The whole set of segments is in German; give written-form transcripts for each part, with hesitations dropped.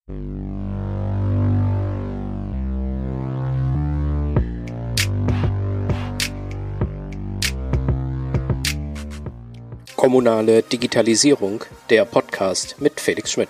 Kommunale Digitalisierung, der Podcast mit Felix Schmidt.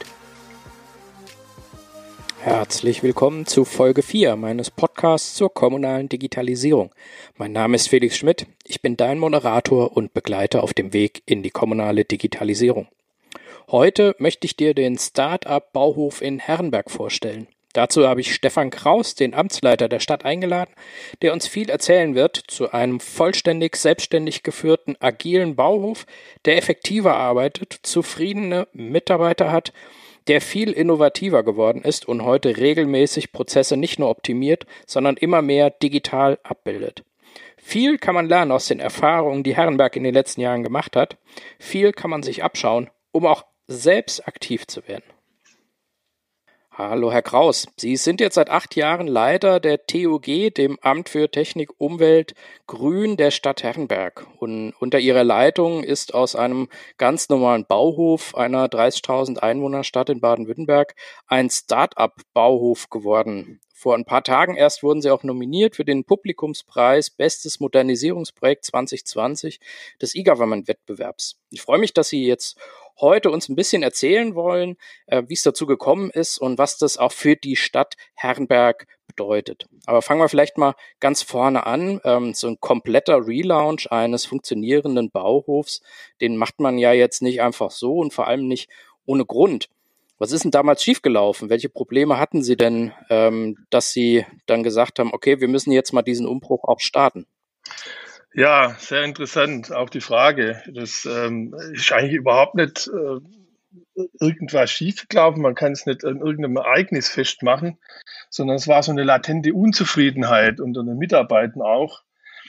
Herzlich willkommen zu Folge 4 meines Podcasts zur kommunalen Digitalisierung. Mein Name ist Felix Schmidt, ich bin dein Moderator und Begleiter auf dem Weg in die kommunale Digitalisierung. Heute möchte ich dir den Start-up-Bauhof in Herrenberg vorstellen. Dazu habe ich Stefan Kraus, den Amtsleiter der Stadt, eingeladen, der uns viel erzählen wird zu einem vollständig selbstständig geführten, agilen Bauhof, der effektiver arbeitet, zufriedene Mitarbeiter hat, der viel innovativer geworden ist und heute regelmäßig Prozesse nicht nur optimiert, sondern immer mehr digital abbildet. Viel kann man lernen aus den Erfahrungen, die Herrenberg in den letzten Jahren gemacht hat. Viel kann man sich abschauen, um auch selbst aktiv zu werden. Hallo Herr Kraus, Sie sind jetzt seit 8 Jahren Leiter der TUG, dem Amt für Technik, Umwelt, Grün der Stadt Herrenberg. Und unter Ihrer Leitung ist aus einem ganz normalen Bauhof einer 30.000 Einwohnerstadt in Baden-Württemberg ein Start-up-Bauhof geworden. Vor ein paar Tagen erst wurden Sie auch nominiert für den Publikumspreis Bestes Modernisierungsprojekt 2020 des E-Government-Wettbewerbs. Ich freue mich, dass Sie jetzt heute uns ein bisschen erzählen wollen, wie es dazu gekommen ist und was das auch für die Stadt Herrenberg bedeutet. Aber fangen wir vielleicht mal ganz vorne an. So ein kompletter Relaunch eines funktionierenden Bauhofs, den macht man ja jetzt nicht einfach so und vor allem nicht ohne Grund. Was ist denn damals schiefgelaufen? Welche Probleme hatten Sie denn, dass Sie dann gesagt haben, okay, wir müssen jetzt mal diesen Umbruch auch starten? Ja, sehr interessant, auch die Frage. Das ist eigentlich überhaupt nicht irgendwas schiefgelaufen. Man kann es nicht an irgendeinem Ereignis festmachen, sondern es war so eine latente Unzufriedenheit unter den Mitarbeitern auch,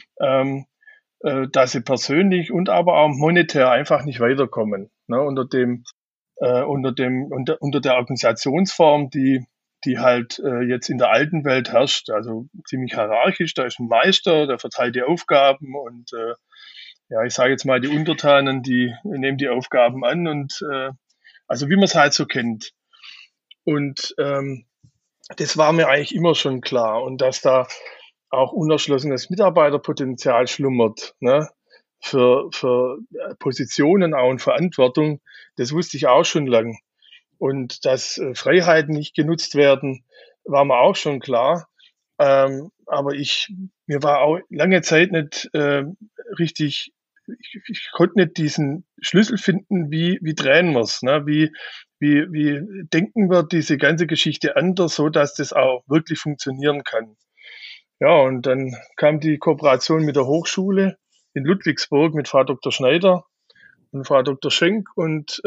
dass sie persönlich und aber auch monetär einfach nicht weiterkommen. Ne, unter der Organisationsform, die halt jetzt in der alten Welt herrscht, also ziemlich hierarchisch. Da ist ein Meister, der verteilt die Aufgaben und ja, ich sage jetzt mal, die Untertanen, die nehmen die Aufgaben an und also wie man es halt so kennt. Und das war mir eigentlich immer schon klar und dass da auch unerschlossenes Mitarbeiterpotenzial schlummert, ne? Für Positionen auch und Verantwortung, das wusste ich auch schon lang. Und dass Freiheiten nicht genutzt werden, war mir auch schon klar. Aber mir war auch lange Zeit nicht richtig, ich konnte nicht diesen Schlüssel finden, wie drehen wir es, ne? Wie denken wir diese ganze Geschichte anders, so dass das auch wirklich funktionieren kann. Ja, und dann kam die Kooperation mit der Hochschule in Ludwigsburg mit Frau Dr. Schneider und Frau Dr. Schenk und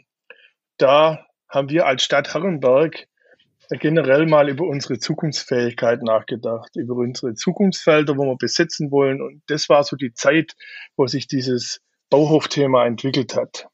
da haben wir als Stadt Herrenberg generell mal über unsere Zukunftsfähigkeit nachgedacht, über unsere Zukunftsfelder, wo wir besetzen wollen. Und das war so die Zeit, wo sich dieses Bauhofthema entwickelt hat.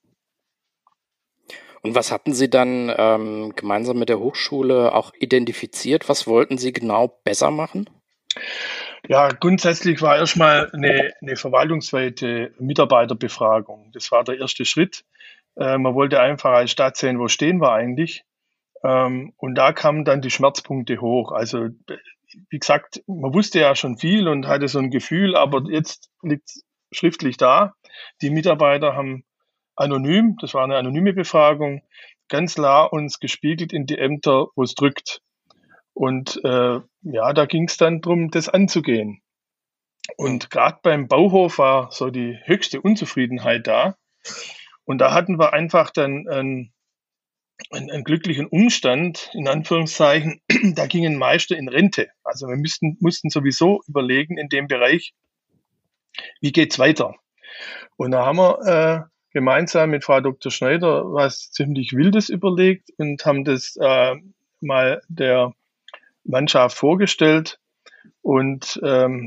Und was hatten Sie dann gemeinsam mit der Hochschule auch identifiziert? Was wollten Sie genau besser machen? Ja, grundsätzlich war erstmal eine verwaltungsweite Mitarbeiterbefragung. Das war der erste Schritt. Man wollte einfach als Stadt sehen, wo stehen wir eigentlich. Und da kamen dann die Schmerzpunkte hoch. Also, wie gesagt, man wusste ja schon viel und hatte so ein Gefühl, aber jetzt liegt es schriftlich da. Die Mitarbeiter haben anonym, das war eine anonyme Befragung, ganz klar uns gespiegelt in die Ämter, wo es drückt. Und ja, da ging es dann darum, das anzugehen. Und gerade beim Bauhof war so die höchste Unzufriedenheit da. Und da hatten wir einfach dann einen glücklichen Umstand, in Anführungszeichen, da gingen Meister in Rente. Also wir mussten sowieso überlegen in dem Bereich, wie geht's weiter? Und da haben wir gemeinsam mit Frau Dr. Schneider was ziemlich Wildes überlegt und haben das mal der Mannschaft vorgestellt. Und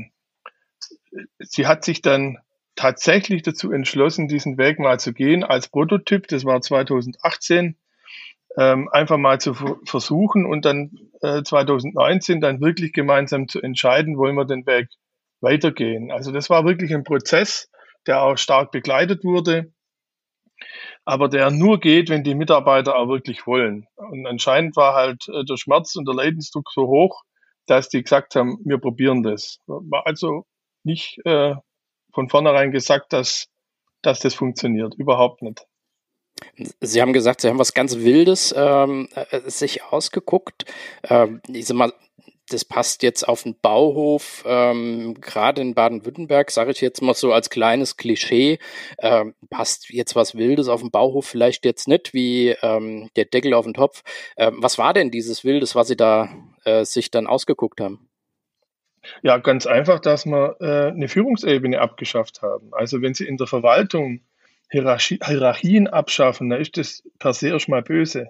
sie hat sich dann tatsächlich dazu entschlossen, diesen Weg mal zu gehen als Prototyp. Das war 2018. Einfach mal zu versuchen und dann 2019 dann wirklich gemeinsam zu entscheiden, wollen wir den Weg weitergehen. Also das war wirklich ein Prozess, der auch stark begleitet wurde aber der nur geht, wenn die Mitarbeiter auch wirklich wollen. Und anscheinend war halt der Schmerz und der Leidensdruck so hoch, dass die gesagt haben, wir probieren das. War also nicht von vornherein gesagt, dass das funktioniert. Überhaupt nicht. Sie haben gesagt, Sie haben was ganz Wildes sich ausgeguckt. Ich sag mal, das passt jetzt auf den Bauhof, gerade in Baden-Württemberg, sage ich jetzt mal so als kleines Klischee, passt jetzt was Wildes auf den Bauhof vielleicht jetzt nicht wie der Deckel auf den Topf. Was war denn dieses Wildes, was Sie da sich dann ausgeguckt haben? Ja, ganz einfach, dass wir eine Führungsebene abgeschafft haben. Also wenn Sie in der Verwaltung Hierarchien abschaffen, dann ist das per se erstmal böse.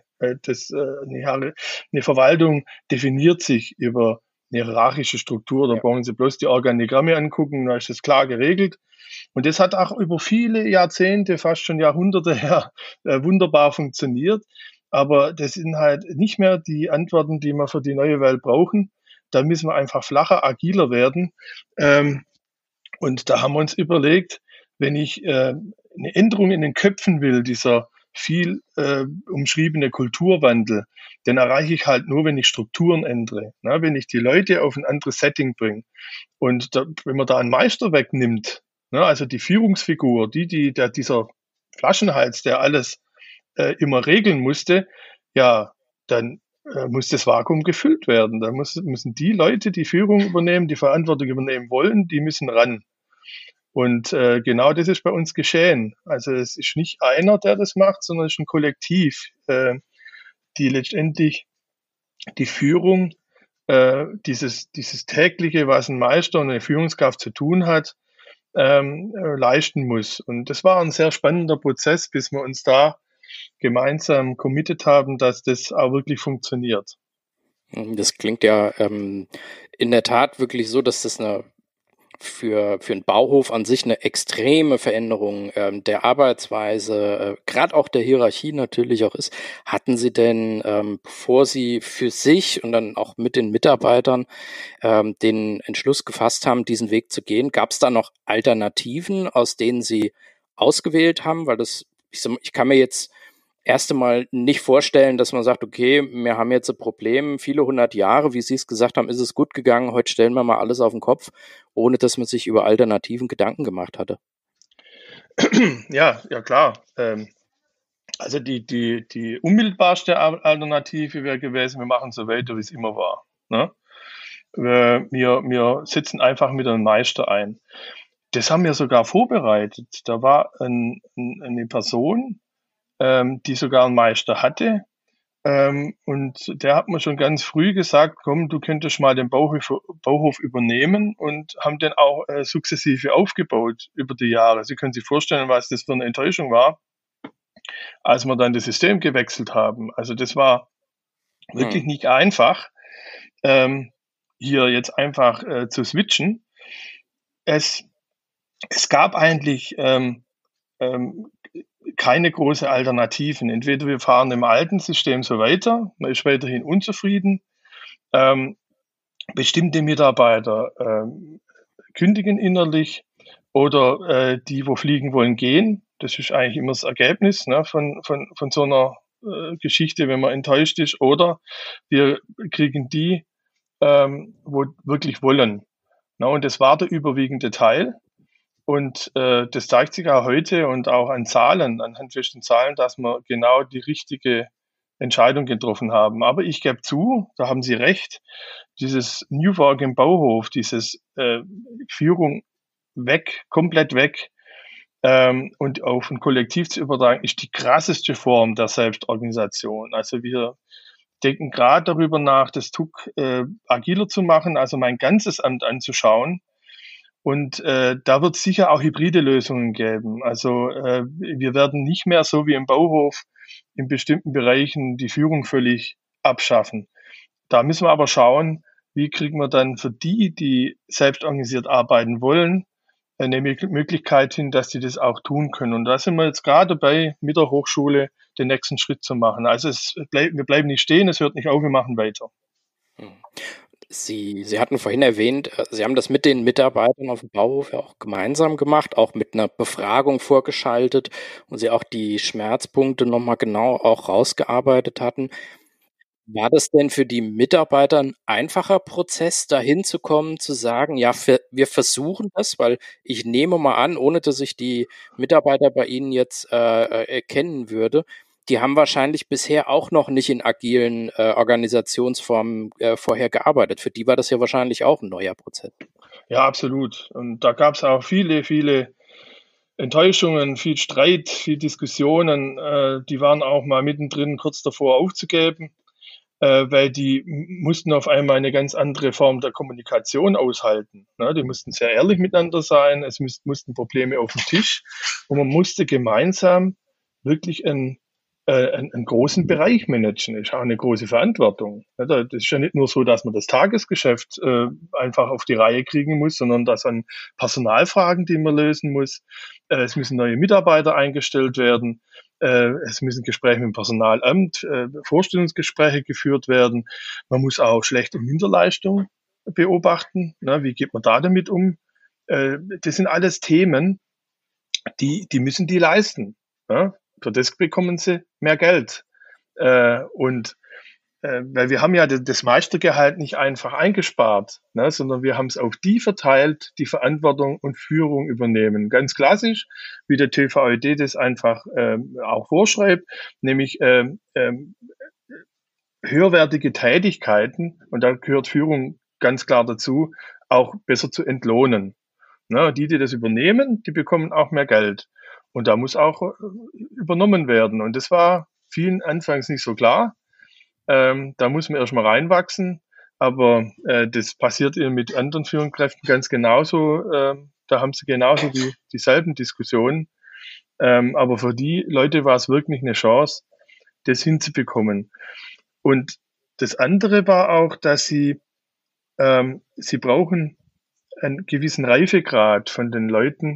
Eine Verwaltung definiert sich über eine hierarchische Struktur. Da Ja. brauchen Sie bloß die Organigramme angucken, da ist das klar geregelt. Und das hat auch über viele Jahrzehnte, fast schon Jahrhunderte her, wunderbar funktioniert. Aber das sind halt nicht mehr die Antworten, die wir für die neue Welt brauchen. Da müssen wir einfach flacher, agiler werden. Und da haben wir uns überlegt, wenn ich eine Änderung in den Köpfen will, dieser viel umschriebene Kulturwandel, den erreiche ich halt nur, wenn ich Strukturen ändere, ne? Wenn ich die Leute auf ein anderes Setting bringe. Und wenn man da einen Meister wegnimmt, ne, also die Führungsfigur, dieser Flaschenhals, der alles immer regeln musste, ja, dann muss das Vakuum gefüllt werden. Da müssen die Leute, die Führung übernehmen, die Verantwortung übernehmen wollen, die müssen ran. Und genau das ist bei uns geschehen. Also es ist nicht einer, der das macht, sondern es ist ein Kollektiv, die letztendlich die Führung, dieses tägliche, was ein Meister und eine Führungskraft zu tun hat, leisten muss. Und das war ein sehr spannender Prozess, bis wir uns da gemeinsam committed haben, dass das auch wirklich funktioniert. Das klingt ja in der Tat wirklich so, dass das für einen Bauhof an sich eine extreme Veränderung der Arbeitsweise, gerade auch der Hierarchie natürlich auch ist. Hatten Sie denn, bevor Sie für sich und dann auch mit den Mitarbeitern den Entschluss gefasst haben, diesen Weg zu gehen, gab es da noch Alternativen, aus denen Sie ausgewählt haben? Weil ich kann mir jetzt erst einmal nicht vorstellen, dass man sagt, okay, wir haben jetzt ein Problem, viele 100 Jahre, wie Sie es gesagt haben, ist es gut gegangen, heute stellen wir mal alles auf den Kopf, ohne dass man sich über Alternativen Gedanken gemacht hatte. Ja, ja klar. Also die unmittelbarste Alternative wäre gewesen, wir machen so weiter, wie es immer war. Ne? Wir setzen einfach mit einem Meister ein. Das haben wir sogar vorbereitet. Da war eine Person, die sogar einen Meister hatte. Und der hat mir schon ganz früh gesagt, komm, du könntest mal den Bauhof übernehmen und haben den auch sukzessive aufgebaut über die Jahre. Sie können sich vorstellen, was das für eine Enttäuschung war, als wir dann das System gewechselt haben. Also das war wirklich nicht einfach, hier jetzt einfach zu switchen. Es, es gab eigentlich keine große Alternativen. Entweder wir fahren im alten System so weiter, man ist weiterhin unzufrieden, ähm, bestimmte Mitarbeiter kündigen innerlich oder die, wo fliegen wollen, gehen. Das ist eigentlich immer das Ergebnis, ne, von so einer Geschichte, wenn man enttäuscht ist. Oder wir kriegen die, wo wirklich wollen. Na, und das war der überwiegende Teil. Und das zeigt sich auch heute und auch an Zahlen, an handfesten Zahlen, dass wir genau die richtige Entscheidung getroffen haben. Aber ich gebe zu, da haben Sie recht, dieses New Work im Bauhof, dieses Führung weg, komplett weg und auf ein Kollektiv zu übertragen, ist die krasseste Form der Selbstorganisation. Also wir denken gerade darüber nach, das TUC agiler zu machen, also mein ganzes Amt anzuschauen. Und da wird es sicher auch hybride Lösungen geben. Also wir werden nicht mehr so wie im Bauhof in bestimmten Bereichen die Führung völlig abschaffen. Da müssen wir aber schauen, wie kriegen wir dann für die, die selbst organisiert arbeiten wollen, eine Möglichkeit hin, dass die das auch tun können. Und da sind wir jetzt gerade dabei, mit der Hochschule den nächsten Schritt zu machen. Also wir bleiben nicht stehen, es hört nicht auf, wir machen weiter. Sie hatten vorhin erwähnt, Sie haben das mit den Mitarbeitern auf dem Bauhof ja auch gemeinsam gemacht, auch mit einer Befragung vorgeschaltet und Sie auch die Schmerzpunkte nochmal genau auch rausgearbeitet hatten. War das denn für die Mitarbeiter ein einfacher Prozess, dahin zu kommen, zu sagen: „Ja, wir versuchen das“, weil ich nehme mal an, ohne dass ich die Mitarbeiter bei Ihnen jetzt, kennen würde, die haben wahrscheinlich bisher auch noch nicht in agilen, Organisationsformen, vorher gearbeitet. Für die war das ja wahrscheinlich auch ein neuer Prozess. Ja, absolut. Und da gab es auch viele, viele Enttäuschungen, viel Streit, viel Diskussionen. Die waren auch mal mittendrin kurz davor aufzugeben, weil die mussten auf einmal eine ganz andere Form der Kommunikation aushalten. Ne? Die mussten sehr ehrlich miteinander sein, es mussten Probleme auf den Tisch und man musste gemeinsam wirklich einen großen Bereich managen. Das ist auch eine große Verantwortung. Ja, das ist ja nicht nur so, dass man das Tagesgeschäft einfach auf die Reihe kriegen muss, sondern das an Personalfragen, die man lösen muss. Es müssen neue Mitarbeiter eingestellt werden. Es müssen Gespräche mit dem Personalamt, Vorstellungsgespräche geführt werden. Man muss auch schlechte Minderleistung beobachten. Na, wie geht man da damit um? Das sind alles Themen, die müssen die leisten. Ja? Für das bekommen sie mehr Geld. Und weil wir haben ja das Meistergehalt nicht einfach eingespart, ne, sondern wir haben es auf die verteilt, die Verantwortung und Führung übernehmen. Ganz klassisch, wie der TVÖD das einfach auch vorschreibt, nämlich höherwertige Tätigkeiten, und da gehört Führung ganz klar dazu, auch besser zu entlohnen. Ne, die das übernehmen, die bekommen auch mehr Geld. Und da muss auch übernommen werden. Und das war vielen anfangs nicht so klar. Da muss man erstmal reinwachsen, aber das passiert eben mit anderen Führungskräften ganz genauso. Da haben sie genauso dieselben Diskussionen. Aber für die Leute war es wirklich eine Chance, das hinzubekommen. Und das andere war auch, dass sie brauchen einen gewissen Reifegrad von den Leuten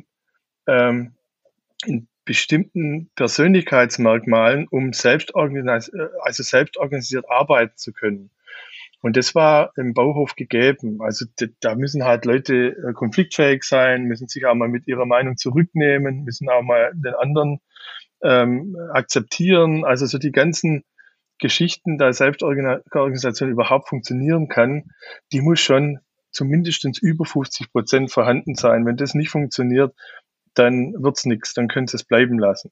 in bestimmten Persönlichkeitsmerkmalen, um selbst organisiert arbeiten zu können. Und das war im Bauhof gegeben. Also da müssen halt Leute konfliktfähig sein, müssen sich auch mal mit ihrer Meinung zurücknehmen, müssen auch mal den anderen akzeptieren. Also so die ganzen Geschichten, da Selbstorganisation überhaupt funktionieren kann, die muss schon zumindest über 50% vorhanden sein. Wenn das nicht funktioniert, dann wird's nichts, dann können sie es bleiben lassen.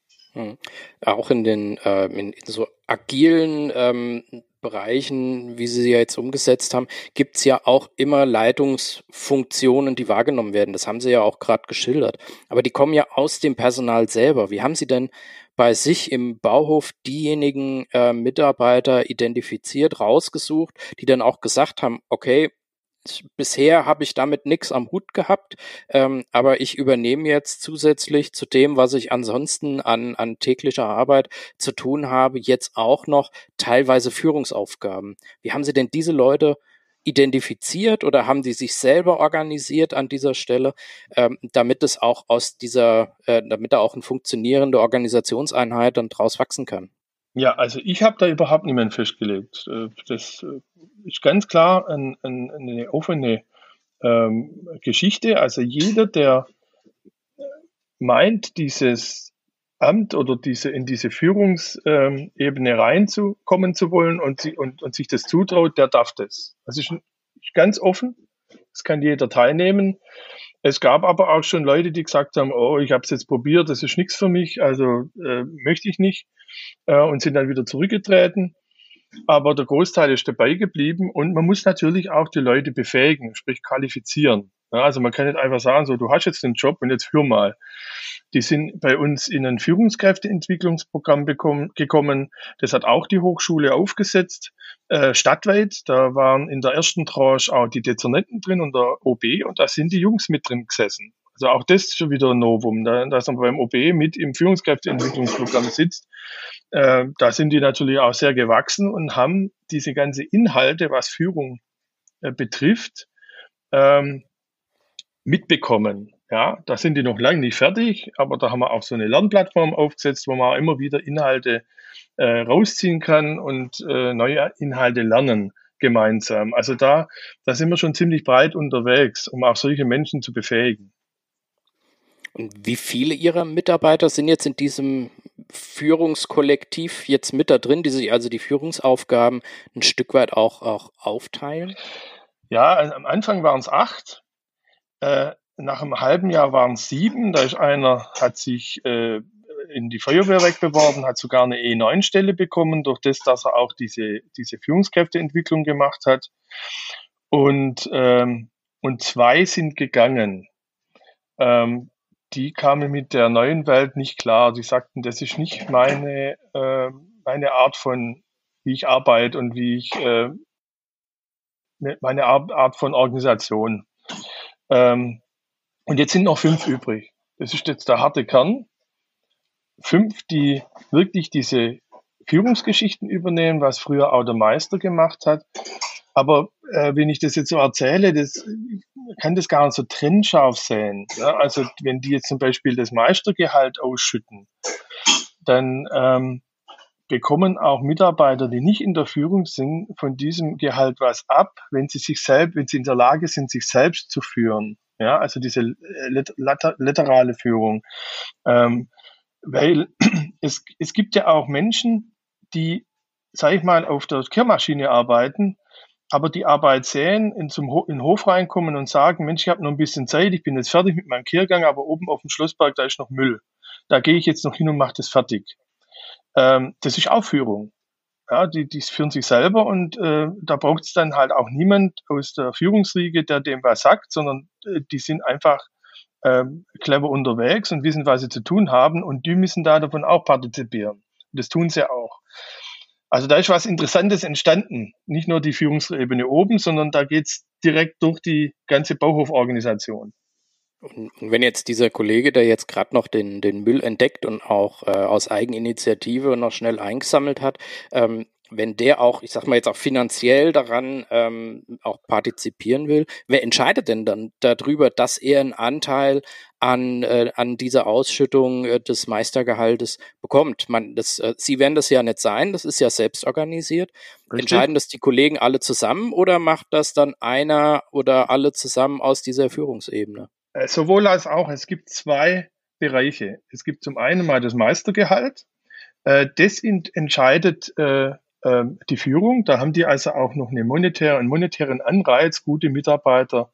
Auch in so agilen Bereichen, wie Sie sie ja jetzt umgesetzt haben, gibt's ja auch immer Leitungsfunktionen, die wahrgenommen werden. Das haben Sie ja auch gerade geschildert. Aber die kommen ja aus dem Personal selber. Wie haben Sie denn bei sich im Bauhof diejenigen Mitarbeiter identifiziert, rausgesucht, die dann auch gesagt haben, okay, bisher habe ich damit nichts am Hut gehabt, aber ich übernehme jetzt zusätzlich zu dem, was ich ansonsten an täglicher Arbeit zu tun habe, jetzt auch noch teilweise Führungsaufgaben. Wie haben Sie denn diese Leute identifiziert oder haben die sich selber organisiert an dieser Stelle, damit es auch damit da auch eine funktionierende Organisationseinheit dann draus wachsen kann? Ja, also ich habe da überhaupt niemanden festgelegt. Das ist ganz klar eine offene Geschichte. Also jeder, der meint, dieses Amt oder in diese Führungsebene reinzukommen zu wollen und sich das zutraut, der darf das. Das ist ganz offen. Es kann jeder teilnehmen. Es gab aber auch schon Leute, die gesagt haben, oh, ich habe es jetzt probiert, das ist nichts für mich, also möchte ich nicht, und sind dann wieder zurückgetreten. Aber der Großteil ist dabei geblieben und man muss natürlich auch die Leute befähigen, sprich qualifizieren. Ja, also man kann nicht einfach sagen, so, du hast jetzt den Job und jetzt führ mal. Die sind bei uns in ein Führungskräfteentwicklungsprogramm gekommen. Das hat auch die Hochschule aufgesetzt, stadtweit. Da waren in der ersten Tranche auch die Dezernenten drin und der OB und da sind die Jungs mit drin gesessen. Also auch das ist schon wieder ein Novum, dass man beim OB mit im Führungskräfteentwicklungsprogramm sitzt. Da sind die natürlich auch sehr gewachsen und haben diese ganze Inhalte, was Führung betrifft, mitbekommen. Ja, da sind die noch lange nicht fertig, aber da haben wir auch so eine Lernplattform aufgesetzt, wo man auch immer wieder Inhalte rausziehen kann und neue Inhalte lernen. gemeinsam. Also da sind wir schon ziemlich breit unterwegs, um auch solche Menschen zu befähigen. Und wie viele Ihrer Mitarbeiter sind jetzt in diesem Führungskollektiv jetzt mit da drin, die sich also die Führungsaufgaben ein Stück weit auch aufteilen? Ja, also am Anfang waren es 8. Nach einem halben Jahr waren es 7. Da ist einer, hat sich in die Feuerwehr wegbeworben, hat sogar eine E9-Stelle bekommen, durch das, dass er auch diese Führungskräfteentwicklung gemacht hat. Und 2 sind gegangen. Die kamen mit der neuen Welt nicht klar. Die sagten, das ist nicht meine Art von, wie ich arbeite und wie ich meine Art von Organisation. Und jetzt sind noch 5 übrig. Das ist jetzt der harte Kern. 5, die wirklich diese Führungsgeschichten übernehmen, was früher auch der Meister gemacht hat. Aber wenn ich das jetzt so erzähle, kann das gar nicht so trennscharf sehen. Ja? Also wenn die jetzt zum Beispiel das Meistergehalt ausschütten, dann bekommen auch Mitarbeiter, die nicht in der Führung sind, von diesem Gehalt was ab, wenn sie in der Lage sind, sich selbst zu führen. Ja, also diese laterale Führung. Weil es gibt ja auch Menschen, die, sage ich mal, auf der Kehrmaschine arbeiten, aber die Arbeit sehen, in den Hof reinkommen und sagen, Mensch, ich habe noch ein bisschen Zeit, ich bin jetzt fertig mit meinem Kehrgang, aber oben auf dem Schlossberg, da ist noch Müll. Da gehe ich jetzt noch hin und mache das fertig. Das ist auch Führung. Ja, die führen sich selber und da braucht es dann halt auch niemand aus der Führungsriege, der dem was sagt, sondern die sind einfach clever unterwegs und wissen, was sie zu tun haben und die müssen da davon auch partizipieren. Und das tun sie auch. Also da ist was Interessantes entstanden. Nicht nur die Führungsebene oben, sondern da geht's direkt durch die ganze Bauhoforganisation. Und wenn jetzt dieser Kollege, der jetzt gerade noch den Müll entdeckt und auch aus Eigeninitiative noch schnell eingesammelt hat, wenn der auch, ich sag mal jetzt auch finanziell daran auch partizipieren will, wer entscheidet denn dann darüber, dass er einen Anteil an dieser Ausschüttung des Meistergehaltes bekommt? Sie werden das ja nicht sein, das ist ja selbst organisiert. Richtig? Entscheiden das die Kollegen alle zusammen oder macht das dann einer oder alle zusammen aus dieser Führungsebene? Sowohl als auch. Es gibt 2 Bereiche. Es gibt zum einen mal das Meistergehalt. Das entscheidet die Führung. Da haben die also auch noch einen monetären Anreiz, gute Mitarbeiter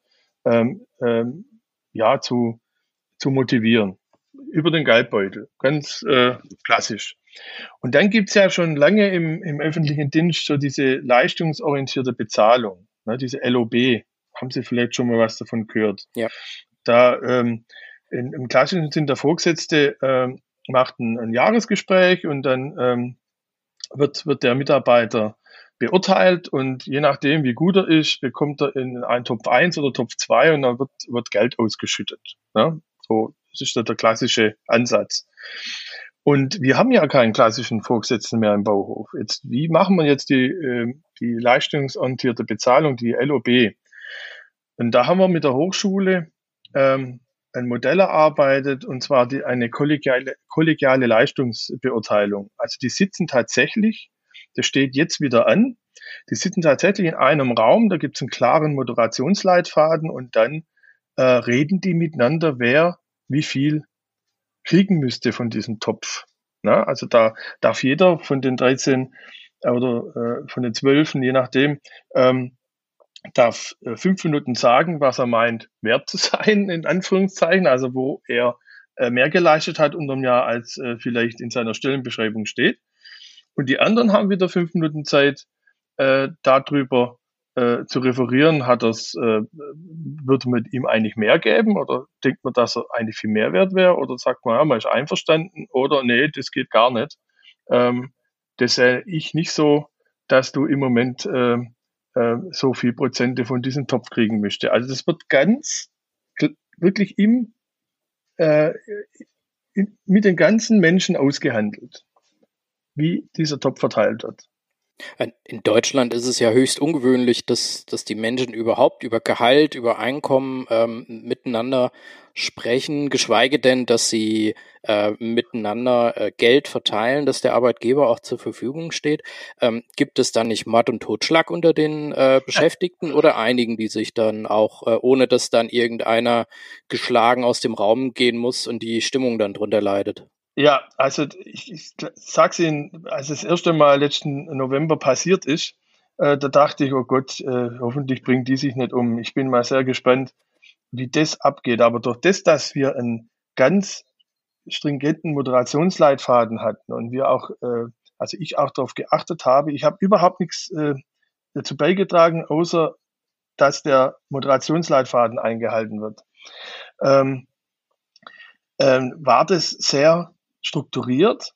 ja, zu motivieren. Über den Geldbeutel. Ganz klassisch. Und dann gibt's ja schon lange im öffentlichen Dienst so diese leistungsorientierte Bezahlung, ne, diese LOB. Haben Sie vielleicht schon mal was davon gehört? Ja. Da im klassischen Sinn der Vorgesetzte macht ein Jahresgespräch und dann wird der Mitarbeiter beurteilt und je nachdem, wie gut er ist, bekommt er in einen Top 1 oder Top 2 und dann wird Geld ausgeschüttet. Ja? So, das ist der klassische Ansatz. Und wir haben ja keinen klassischen Vorgesetzten mehr im Bauhof. Jetzt, wie machen wir jetzt die leistungsorientierte Bezahlung, die LOB? Und da haben wir mit der Hochschule ein Modell erarbeitet, und zwar eine kollegiale Leistungsbeurteilung. Also die sitzen tatsächlich, das steht jetzt wieder an, die sitzen tatsächlich in einem Raum, da gibt es einen klaren Moderationsleitfaden und dann reden die miteinander, wer wie viel kriegen müsste von diesem Topf. Na, also da darf jeder von den 13 oder von den 12, je nachdem, darf 5 Minuten sagen, was er meint, wert zu sein, in Anführungszeichen, also wo er mehr geleistet hat unterm Jahr, als vielleicht in seiner Stellenbeschreibung steht. Und die anderen haben wieder 5 Minuten Zeit, darüber zu referieren, würde man ihm eigentlich mehr geben oder denkt man, dass er eigentlich viel mehr wert wäre oder sagt man, ja, man ist einverstanden oder nee, das geht gar nicht. Das sehe ich nicht so, dass du im Moment so viel Prozente von diesem Topf kriegen möchte. Also das wird wirklich mit den ganzen Menschen ausgehandelt, wie dieser Topf verteilt wird. In Deutschland ist es ja höchst ungewöhnlich, dass die Menschen überhaupt über Gehalt, über Einkommen miteinander sprechen, geschweige denn, dass sie miteinander Geld verteilen, dass der Arbeitgeber auch zur Verfügung steht. Gibt es da nicht Mord und Totschlag unter den Beschäftigten oder einigen die sich dann auch, ohne dass dann irgendeiner geschlagen aus dem Raum gehen muss und die Stimmung dann drunter leidet? Ja, also ich sag's Ihnen, als das erste Mal letzten November passiert ist, da dachte ich, oh Gott, hoffentlich bringen die sich nicht um. Ich bin mal sehr gespannt, wie das abgeht. Aber durch das, dass wir einen ganz stringenten Moderationsleitfaden hatten und wir auch, also ich auch darauf geachtet habe, ich habe überhaupt nichts dazu beigetragen, außer dass der Moderationsleitfaden eingehalten wird. Ähm, war das sehr strukturiert,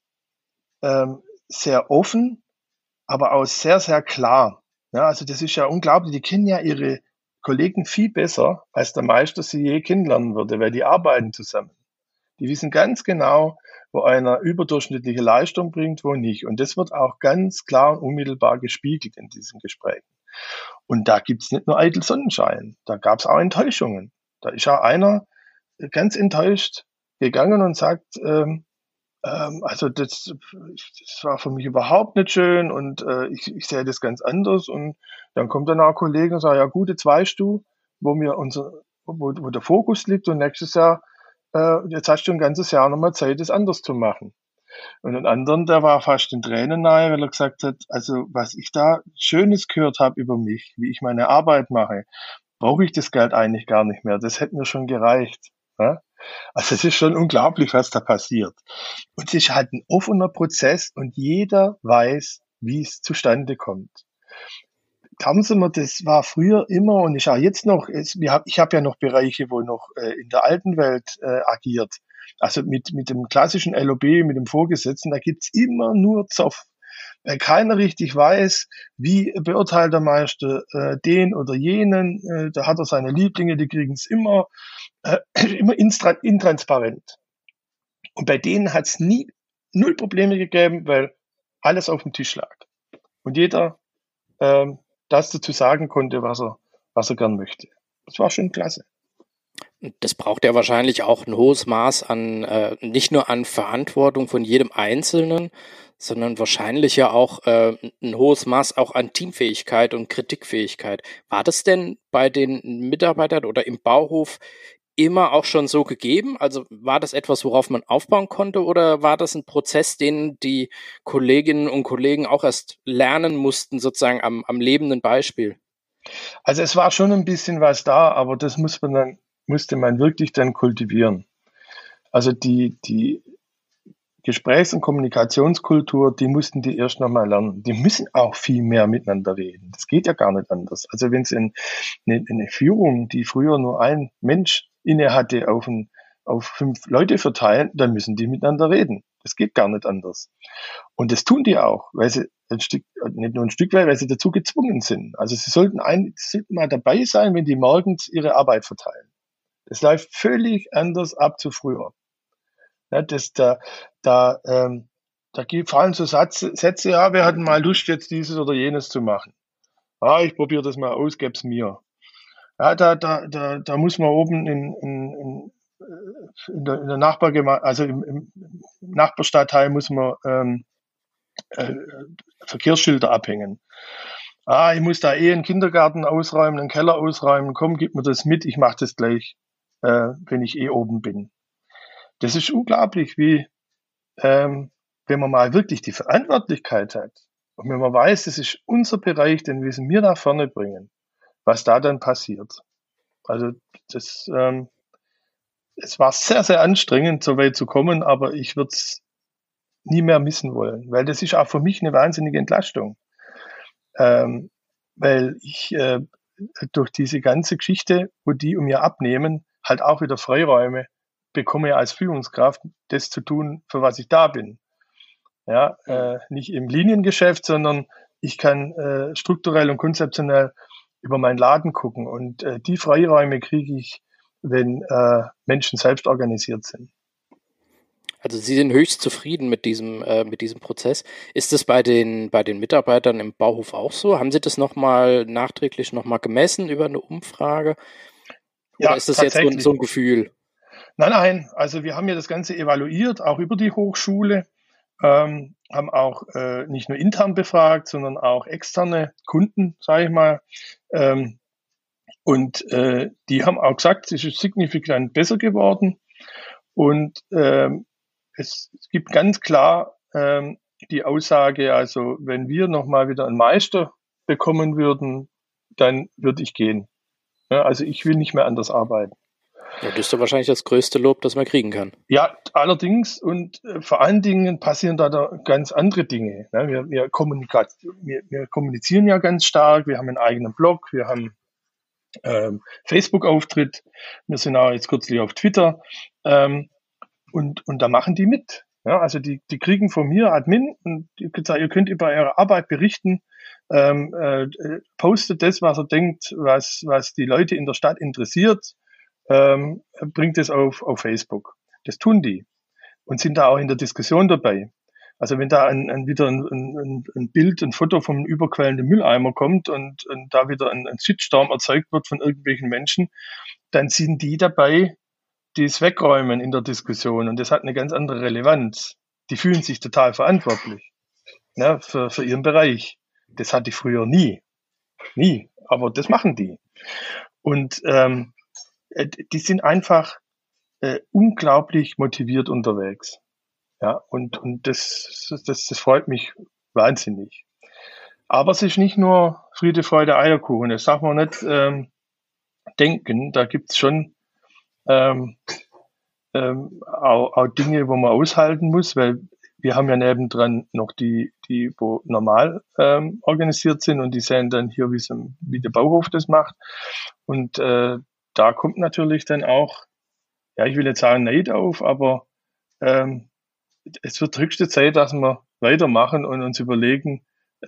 sehr offen, aber auch sehr, sehr klar. Ja, also das ist ja unglaublich. Die kennen ja ihre Kollegen viel besser, als der Meister sie je kennenlernen würde, weil die arbeiten zusammen. Die wissen ganz genau, wo einer überdurchschnittliche Leistung bringt, wo nicht. Und das wird auch ganz klar und unmittelbar gespiegelt in diesen Gesprächen. Und da gibt's nicht nur eitel Sonnenschein, da gab's auch Enttäuschungen. Da ist ja einer ganz enttäuscht gegangen und sagt, also das war für mich überhaupt nicht schön und ich sehe das ganz anders. Und dann kommt dann auch ein Kollege und sagt, ja gut, jetzt weißt du, wo der Fokus liegt und nächstes Jahr, jetzt hast du ein ganzes Jahr nochmal Zeit, das anders zu machen. Und den anderen, der war fast in Tränen nahe, weil er gesagt hat, also was ich da Schönes gehört habe über mich, wie ich meine Arbeit mache, brauche ich das Geld eigentlich gar nicht mehr. Das hätte mir schon gereicht. Ja? Also es ist schon unglaublich, was da passiert. Und es ist halt ein offener Prozess und jeder weiß, wie es zustande kommt. Glauben Sie mir, das war früher immer und ist auch jetzt noch, ich hab ja noch Bereiche, wo noch in der alten Welt agiert. Also mit dem klassischen LOB, mit dem Vorgesetzten, da gibt's immer nur Zoff. Weil keiner richtig weiß, wie beurteilt der Meister den oder jenen. Da hat er seine Lieblinge, die kriegen es immer, immer intransparent. Und bei denen hat es nie null Probleme gegeben, weil alles auf dem Tisch lag. Und jeder das dazu sagen konnte, was er gern möchte. Das war schon klasse. Das braucht ja wahrscheinlich auch ein hohes Maß an, nicht nur an Verantwortung von jedem Einzelnen, sondern wahrscheinlich ja auch ein hohes Maß auch an Teamfähigkeit und Kritikfähigkeit. War das denn bei den Mitarbeitern oder im Bauhof immer auch schon so gegeben? Also war das etwas, worauf man aufbauen konnte, oder war das ein Prozess, den die Kolleginnen und Kollegen auch erst lernen mussten, sozusagen am lebenden Beispiel? Also es war schon ein bisschen was da, aber das musste man wirklich dann kultivieren. Also die Gesprächs- und Kommunikationskultur, die mussten die erst nochmal lernen. Die müssen auch viel mehr miteinander reden. Das geht ja gar nicht anders. Also wenn es eine Führung, die früher nur ein Mensch inne hatte, auf 5 Leute verteilen, dann müssen die miteinander reden. Das geht gar nicht anders. Und das tun die auch, weil sie nicht nur ein Stück weit, weil sie dazu gezwungen sind. Also sie sollten mal dabei sein, wenn die morgens ihre Arbeit verteilen. Das läuft völlig anders ab zu früher. Ja, da fallen so Sätze, ja, wir hatten mal Lust, jetzt dieses oder jenes zu machen. Ah, ich probiere das mal aus, gäb's mir. Ja, da muss man oben in der Nachbargemeinde, also im Nachbarstadtteil muss man äh, Verkehrsschilder abhängen. Ah, ich muss da einen Kindergarten ausräumen, einen Keller ausräumen. Komm, gib mir das mit, ich mache das gleich, wenn ich oben bin. Das ist unglaublich, wie wenn man mal wirklich die Verantwortlichkeit hat und wenn man weiß, das ist unser Bereich, den müssen wir nach vorne bringen, was da dann passiert. Also das, es war sehr, sehr anstrengend, so weit zu kommen, aber ich würde es nie mehr missen wollen, weil das ist auch für mich eine wahnsinnige Entlastung, ähm, weil ich durch diese ganze Geschichte, wo die um mir abnehmen, halt auch wieder Freiräume bekomme als Führungskraft, das zu tun, für was ich da bin. Ja, nicht im Liniengeschäft, sondern ich kann strukturell und konzeptionell über meinen Laden gucken. Und die Freiräume kriege ich, wenn Menschen selbst organisiert sind. Also Sie sind höchst zufrieden mit diesem Prozess. Ist es bei den Mitarbeitern im Bauhof auch so? Haben Sie das nachträglich nochmal gemessen über eine Umfrage? Oder Ja, ist das jetzt so tatsächlich. ein Gefühl? Nein, also wir haben ja das Ganze evaluiert, auch über die Hochschule, haben auch nicht nur intern befragt, sondern auch externe Kunden, sage ich mal. Ähm, und die haben auch gesagt, es ist signifikant besser geworden. Und es gibt ganz klar die Aussage, also wenn wir nochmal wieder einen Meister bekommen würden, dann würde ich gehen. Ja, also ich will nicht mehr anders arbeiten. Ja, das ist doch wahrscheinlich das größte Lob, das man kriegen kann. Ja, allerdings und vor allen Dingen passieren da ganz andere Dinge. Ne? Wir kommunizieren ja ganz stark, wir haben einen eigenen Blog, wir haben Facebook-Auftritt, wir sind auch jetzt kürzlich auf Twitter und da machen die mit. Ja, also die kriegen von mir Admin und ihr könnt über eure Arbeit berichten, postet das, was er denkt, was die Leute in der Stadt interessiert, bringt es auf Facebook. Das tun die und sind da auch in der Diskussion dabei. Also wenn da wieder ein Bild, ein Foto vom überquellenden Mülleimer kommt und da wieder ein Shitstorm erzeugt wird von irgendwelchen Menschen, dann sind die dabei, die es wegräumen in der Diskussion. Und das hat eine ganz andere Relevanz. Die fühlen sich total verantwortlich, ne, für ihren Bereich. Das hatte ich früher nie. Nie. Aber das machen die. Und die sind einfach unglaublich motiviert unterwegs. Ja, und das freut mich wahnsinnig. Aber es ist nicht nur Friede, Freude, Eierkuchen. Das darf man nicht denken. Da gibt's schon auch Dinge, wo man aushalten muss, weil wir haben ja nebendran noch die wo normal organisiert sind und die sehen dann hier, wie der Bauhof das macht. Und da kommt natürlich dann auch, ja, ich will jetzt sagen Neid auf, aber es wird höchste Zeit, dass wir weitermachen und uns überlegen,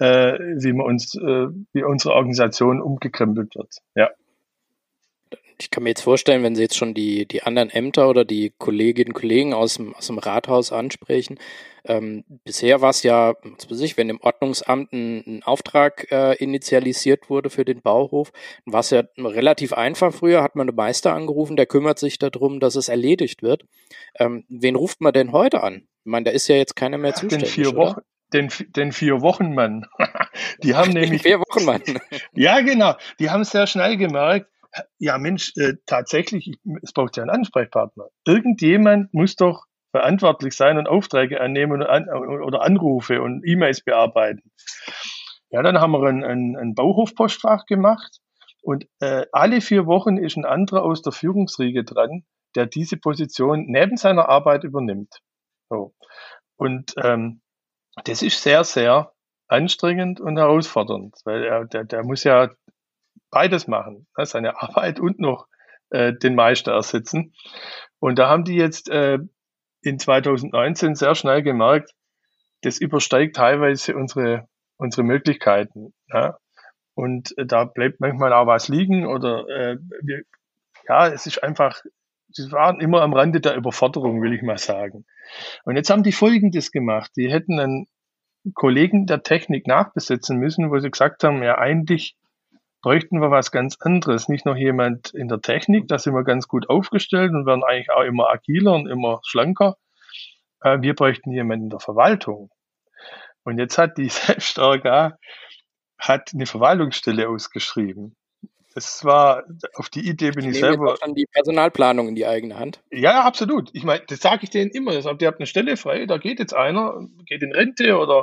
wie unsere Organisation umgekrempelt wird. Ja. Ich kann mir jetzt vorstellen, wenn Sie jetzt schon die anderen Ämter oder die Kolleginnen und Kollegen aus dem Rathaus ansprechen. Bisher war es ja, was weiß ich, wenn im Ordnungsamt ein Auftrag initialisiert wurde für den Bauhof, war es ja relativ einfach. Früher hat man einen Meister angerufen, der kümmert sich darum, dass es erledigt wird. Wen ruft man denn heute an? Ich meine, da ist ja jetzt keiner mehr zuständig, oder? Den 4 Wochen-Mann. Die haben nämlich, 4 Wochen, Mann. ja genau, die haben sehr schnell gemerkt, ja Mensch, tatsächlich, es braucht ja einen Ansprechpartner. Irgendjemand muss doch verantwortlich sein und Aufträge annehmen oder Anrufe und E-Mails bearbeiten. Ja, dann haben wir ein Bauhofpostfach gemacht und alle 4 Wochen ist ein anderer aus der Führungsriege dran, der diese Position neben seiner Arbeit übernimmt. So. Und das ist sehr, sehr anstrengend und herausfordernd, weil der muss ja beides machen, ne? Seine Arbeit und noch den Meister ersetzen. Und da haben die jetzt in 2019 sehr schnell gemerkt, das übersteigt teilweise unsere Möglichkeiten. Ja? Und da bleibt manchmal auch was liegen oder es ist einfach, sie waren immer am Rande der Überforderung, will ich mal sagen. Und jetzt haben die Folgendes gemacht. Die hätten einen Kollegen der Technik nachbesetzen müssen, wo sie gesagt haben, ja, eigentlich bräuchten wir was ganz anderes. Nicht noch jemand in der Technik, da sind wir ganz gut aufgestellt und werden eigentlich auch immer agiler und immer schlanker. Wir bräuchten jemanden in der Verwaltung. Und jetzt hat die Selbst-RK hat eine Verwaltungsstelle ausgeschrieben. Das war, auf die Idee bin ich Nehmen jetzt selber. auch dann die Personalplanung in die eigene Hand. Ja, absolut. Ich meine, das sage ich denen immer. Ich sage, ihr habt eine Stelle frei, da geht jetzt einer, geht in Rente oder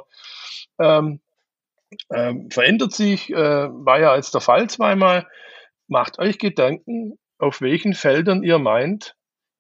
verändert sich, war ja jetzt der Fall zweimal. Macht euch Gedanken, auf welchen Feldern ihr meint,